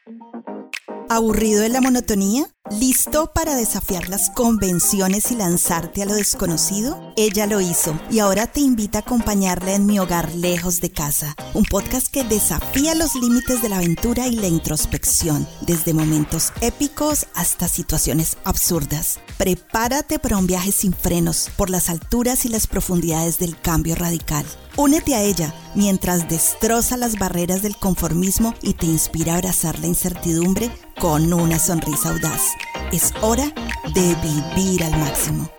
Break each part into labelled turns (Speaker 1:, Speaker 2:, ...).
Speaker 1: ¿Aburrido de la monotonía? ¿Listo para desafiar las convenciones y lanzarte a lo desconocido? Ella lo hizo y ahora te invita a acompañarla en Mi Hogar Lejos de Casa, un podcast que desafía los límites de la aventura y la introspección, desde momentos épicos hasta situaciones absurdas. Prepárate para un viaje sin frenos por las alturas y las profundidades del cambio radical. Únete a ella mientras destroza las barreras del conformismo y te inspira a abrazar la incertidumbre con una sonrisa audaz. Es hora de vivir al máximo.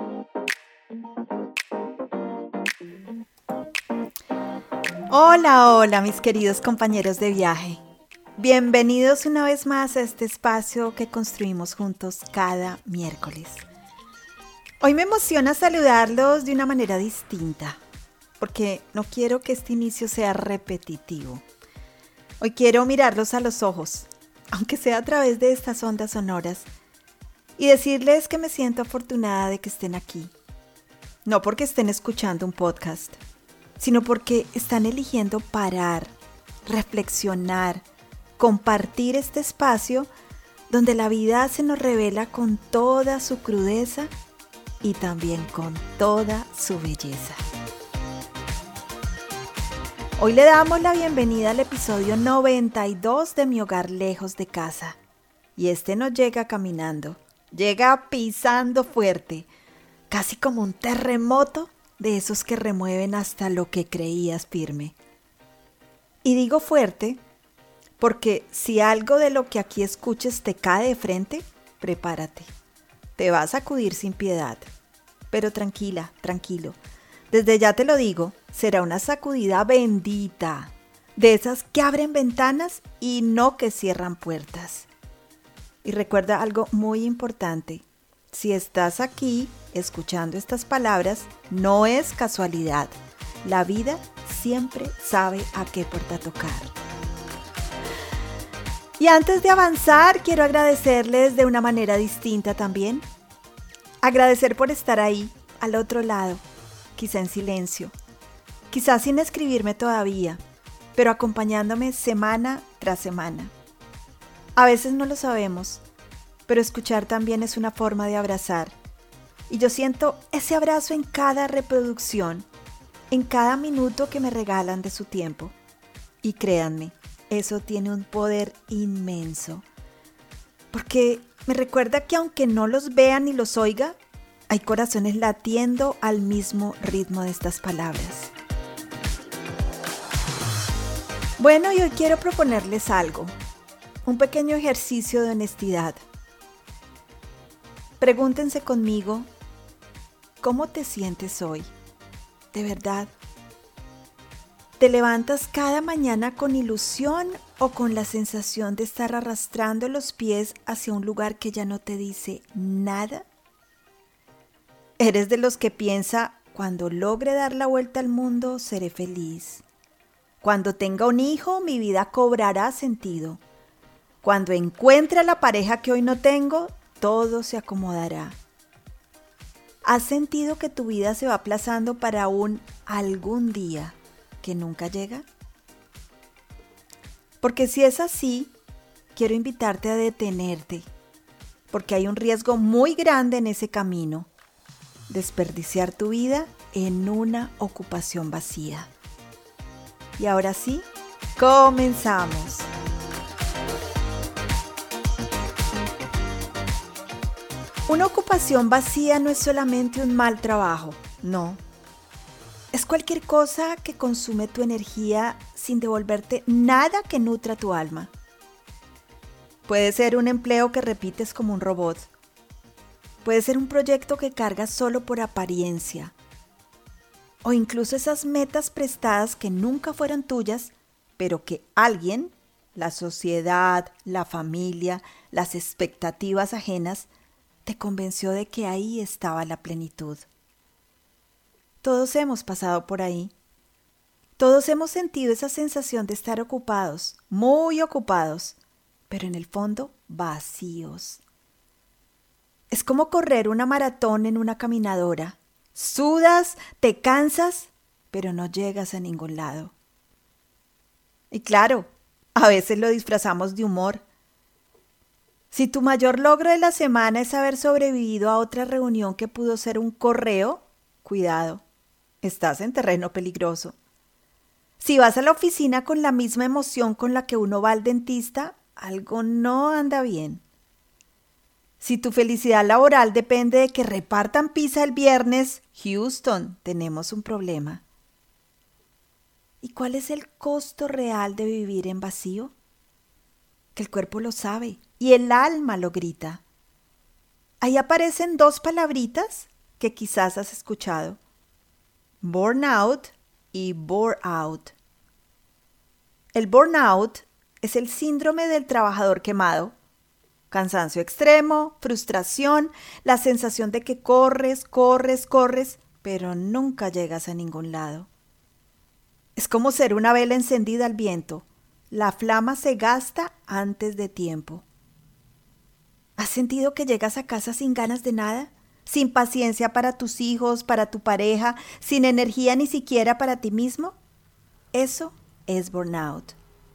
Speaker 1: Hola, mis queridos compañeros de viaje. Bienvenidos una vez más a este espacio que construimos juntos cada miércoles. Hoy me emociona saludarlos de una manera distinta, porque no quiero que este inicio sea repetitivo. Hoy quiero mirarlos a los ojos, aunque sea a través de estas ondas sonoras, y decirles que me siento afortunada de que estén aquí. No porque estén escuchando un podcast, sino porque están eligiendo parar, reflexionar, compartir este espacio donde la vida se nos revela con toda su crudeza y también con toda su belleza. Hoy le damos la bienvenida al episodio 92 de Mi Hogar Lejos de Casa. Y este no llega caminando, llega pisando fuerte, casi como un terremoto de esos que remueven hasta lo que creías firme. Y digo fuerte porque si algo de lo que aquí escuches te cae de frente, prepárate. Te va a sacudir sin piedad. Pero tranquila, tranquilo. Desde ya te lo digo, será una sacudida bendita, de esas que abren ventanas y no que cierran puertas. Y recuerda algo muy importante, si estás aquí escuchando estas palabras, no es casualidad. La vida siempre sabe a qué puerta tocar. Y antes de avanzar, quiero agradecerles de una manera distinta también. Agradecer por estar ahí, al otro lado. Quizá en silencio, quizás sin escribirme todavía, pero acompañándome semana tras semana. A veces no lo sabemos, pero escuchar también es una forma de abrazar. Y yo siento ese abrazo en cada reproducción, en cada minuto que me regalan de su tiempo. Y créanme, eso tiene un poder inmenso, porque me recuerda que aunque no los vea ni los oiga, hay corazones latiendo al mismo ritmo de estas palabras. Bueno, y hoy quiero proponerles algo, un pequeño ejercicio de honestidad. Pregúntense conmigo, ¿cómo te sientes hoy? ¿De verdad? ¿Te levantas cada mañana con ilusión o con la sensación de estar arrastrando los pies hacia un lugar que ya no te dice nada? ¿Eres de los que piensa, cuando logre dar la vuelta al mundo, seré feliz? Cuando tenga un hijo, mi vida cobrará sentido. Cuando encuentre a la pareja que hoy no tengo, todo se acomodará. ¿Has sentido que tu vida se va aplazando para un algún día que nunca llega? Porque si es así, quiero invitarte a detenerte, porque hay un riesgo muy grande en ese camino. Desperdiciar tu vida en una ocupación vacía. Y ahora sí, comenzamos. Una ocupación vacía no es solamente un mal trabajo, no. Es cualquier cosa que consume tu energía sin devolverte nada que nutra tu alma. Puede ser un empleo que repites como un robot. Puede ser un proyecto que cargas solo por apariencia. O incluso esas metas prestadas que nunca fueron tuyas, pero que alguien, la sociedad, la familia, las expectativas ajenas, te convenció de que ahí estaba la plenitud. Todos hemos pasado por ahí. Todos hemos sentido esa sensación de estar ocupados, muy ocupados, pero en el fondo vacíos. Es como correr una maratón en una caminadora. Sudas, te cansas, pero no llegas a ningún lado. Y claro, A veces lo disfrazamos de humor. Si tu mayor logro de la semana es haber sobrevivido a otra reunión que pudo ser un correo, cuidado, estás en terreno peligroso. Si vas a la oficina con la misma emoción con la que uno va al dentista, algo no anda bien. Si tu felicidad laboral depende de que repartan pizza el viernes, Houston, tenemos un problema. ¿Y cuál es el costo real de vivir en vacío? Que el cuerpo lo sabe y el alma lo grita. Ahí aparecen dos palabritas que quizás has escuchado: burnout y bore out. El burnout es el síndrome del trabajador quemado. Cansancio extremo, frustración, la sensación de que corres, pero nunca llegas a ningún lado. Es como ser una vela encendida al viento. La flama se gasta antes de tiempo. ¿Has sentido que llegas a casa sin ganas de nada? ¿Sin paciencia para tus hijos, para tu pareja, sin energía ni siquiera para ti mismo? Eso es burnout.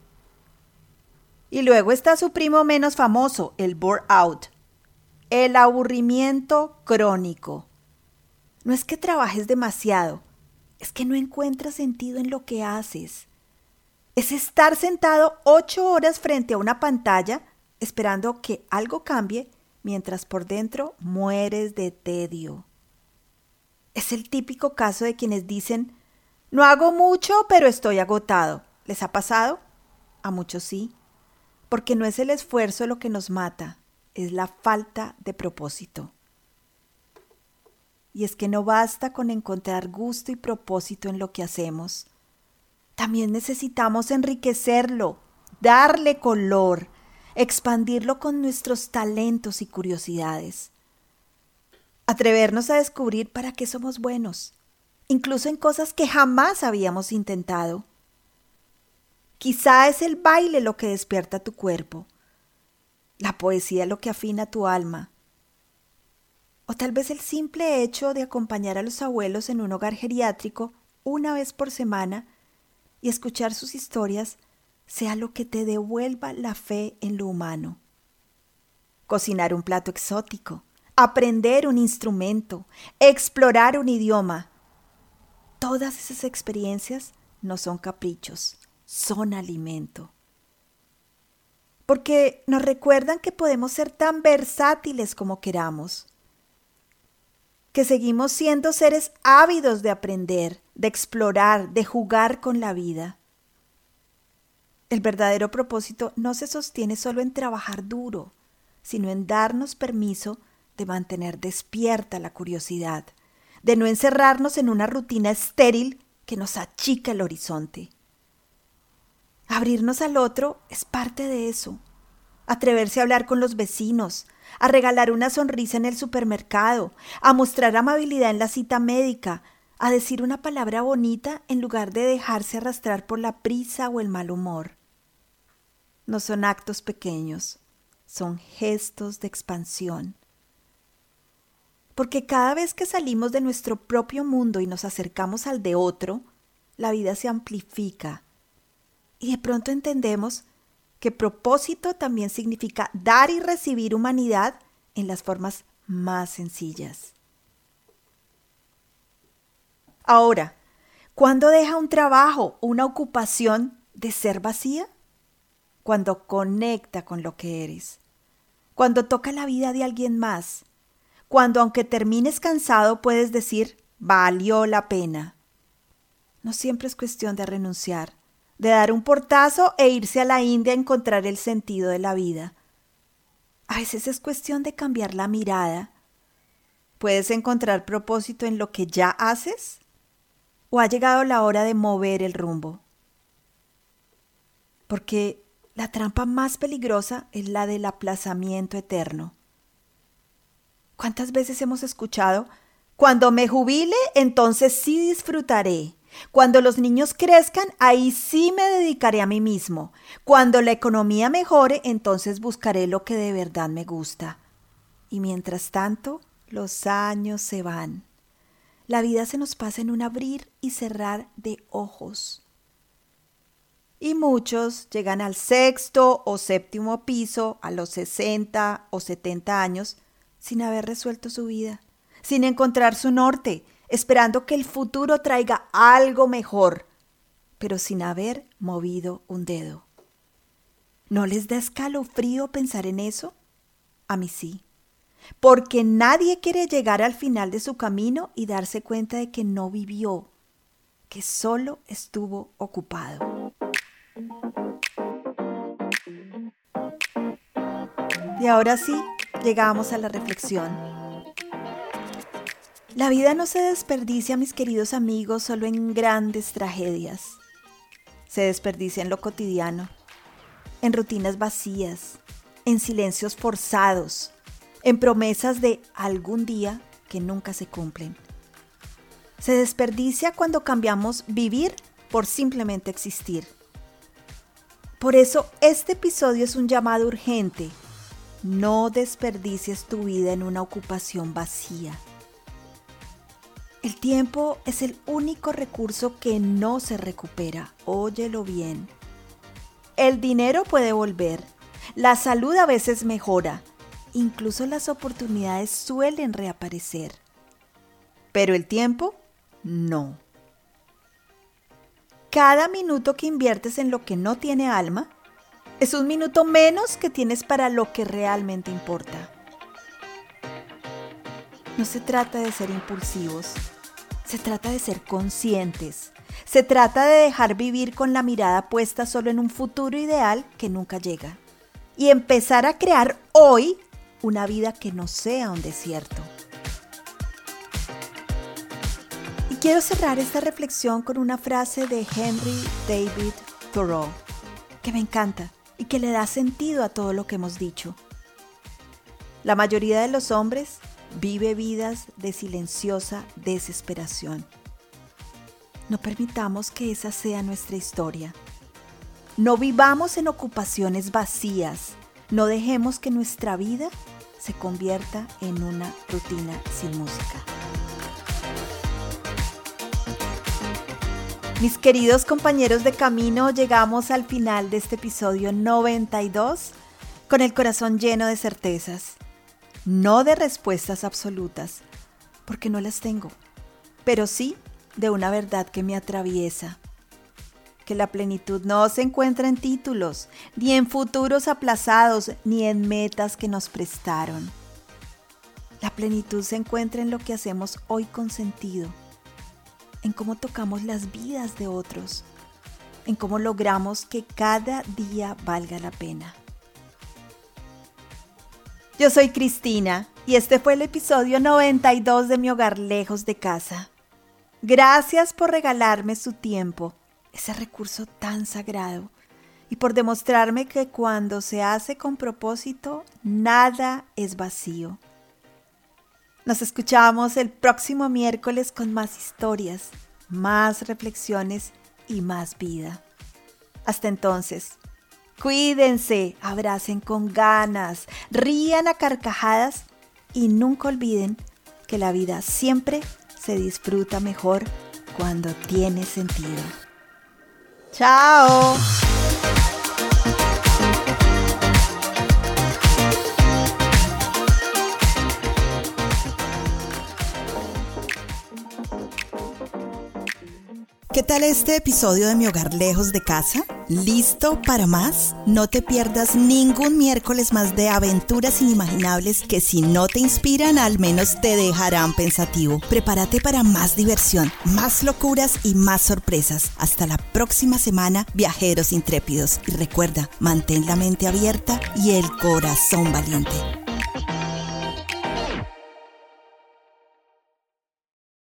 Speaker 1: Y luego está su primo menos famoso, el bore-out, el aburrimiento crónico. No es que trabajes demasiado, es que no encuentras sentido en lo que haces. Es estar sentado 8 horas frente a una pantalla esperando que algo cambie mientras por dentro mueres de tedio. Es el típico caso de quienes dicen: no hago mucho, pero estoy agotado. ¿Les ha pasado? A muchos sí. Porque no es el esfuerzo lo que nos mata, es la falta de propósito. Y es que no basta con encontrar gusto y propósito en lo que hacemos. También necesitamos enriquecerlo, darle color, expandirlo con nuestros talentos y curiosidades. Atrevernos a descubrir para qué somos buenos, incluso en cosas que jamás habíamos intentado. Quizá es el baile lo que despierta tu cuerpo, la poesía lo que afina tu alma, o tal vez el simple hecho de acompañar a los abuelos en un hogar geriátrico una vez por semana y escuchar sus historias sea lo que te devuelva la fe en lo humano. Cocinar un plato exótico, aprender un instrumento, explorar un idioma. Todas esas experiencias no son caprichos, son alimento. Porque nos recuerdan que podemos ser tan versátiles como queramos, que seguimos siendo seres ávidos de aprender, de explorar, de jugar con la vida. El verdadero propósito no se sostiene solo en trabajar duro, sino en darnos permiso de mantener despierta la curiosidad, de no encerrarnos en una rutina estéril que nos achica el horizonte. Abrirnos al otro es parte de eso. Atreverse a hablar con los vecinos, a regalar una sonrisa en el supermercado, a mostrar amabilidad en la cita médica, a decir una palabra bonita en lugar de dejarse arrastrar por la prisa o el mal humor. No son actos pequeños, son gestos de expansión. Porque cada vez que salimos de nuestro propio mundo y nos acercamos al de otro, la vida se amplifica. Y de pronto entendemos que propósito también significa dar y recibir humanidad en las formas más sencillas. Ahora, ¿cuándo deja un trabajo, una ocupación de ser vacía? Cuando conecta con lo que eres, cuando toca la vida de alguien más, cuando aunque termines cansado puedes decir, valió la pena. No siempre es cuestión de renunciar, de dar un portazo e irse a la India a encontrar el sentido de la vida. A veces es cuestión de cambiar la mirada. ¿Puedes encontrar propósito en lo que ya haces? ¿O ha llegado la hora de mover el rumbo? Porque la trampa más peligrosa es la del aplazamiento eterno. ¿Cuántas veces hemos escuchado? Cuando me jubile, entonces sí disfrutaré. Cuando los niños crezcan, ahí sí me dedicaré a mí mismo. Cuando la economía mejore, entonces buscaré lo que de verdad me gusta. Y mientras tanto, los años se van. La vida se nos pasa en un abrir y cerrar de ojos. Y muchos llegan al sexto o séptimo piso a los 60 o 70 años sin haber resuelto su vida, sin encontrar su norte, esperando que el futuro traiga algo mejor, pero sin haber movido un dedo. ¿No les da escalofrío pensar en eso? A mí sí, porque nadie quiere llegar al final de su camino y darse cuenta de que no vivió, que solo estuvo ocupado. Y ahora sí, llegamos a la reflexión. La vida no se desperdicia, mis queridos amigos, solo en grandes tragedias. Se desperdicia en lo cotidiano, en rutinas vacías, en silencios forzados, en promesas de algún día que nunca se cumplen. Se desperdicia cuando cambiamos vivir por simplemente existir. Por eso este episodio es un llamado urgente. No desperdicies tu vida en una ocupación vacía. El tiempo es el único recurso que no se recupera. Óyelo bien. El dinero puede volver. La salud a veces mejora. Incluso las oportunidades suelen reaparecer. Pero el tiempo, no. Cada minuto que inviertes en lo que no tiene alma es un minuto menos que tienes para lo que realmente importa. No se trata de ser impulsivos, se trata de ser conscientes, se trata de dejar vivir con la mirada puesta solo en un futuro ideal que nunca llega y empezar a crear hoy una vida que no sea un desierto. Y quiero cerrar esta reflexión con una frase de Henry David Thoreau que me encanta y que le da sentido a todo lo que hemos dicho. La mayoría de los hombres vive vidas de silenciosa desesperación. No permitamos que esa sea nuestra historia. No vivamos en ocupaciones vacías. No dejemos que nuestra vida se convierta en una rutina sin música. Mis queridos compañeros de camino, llegamos al final de este episodio 92 con el corazón lleno de certezas, no de respuestas absolutas, porque no las tengo, pero sí de una verdad que me atraviesa, que la plenitud no se encuentra en títulos, ni en futuros aplazados, ni en metas que nos prestaron. La plenitud se encuentra en lo que hacemos hoy con sentido, en cómo tocamos las vidas de otros, en cómo logramos que cada día valga la pena. Yo soy Cristina y este fue el episodio 92 de Mi Hogar Lejos de Casa. Gracias por regalarme su tiempo, ese recurso tan sagrado, y por demostrarme que cuando se hace con propósito, nada es vacío. Nos escuchamos el próximo miércoles con más historias, más reflexiones y más vida. Hasta entonces, cuídense, abracen con ganas, rían a carcajadas y nunca olviden que la vida siempre se disfruta mejor cuando tiene sentido. ¡Chao! ¿Qué tal este episodio de Mi Hogar Lejos de Casa? ¿Listo para más? No te pierdas ningún miércoles más de aventuras inimaginables que si no te inspiran, al menos te dejarán pensativo. Prepárate para más diversión, más locuras y más sorpresas. Hasta la próxima semana, viajeros intrépidos. Y recuerda, mantén la mente abierta y el corazón valiente.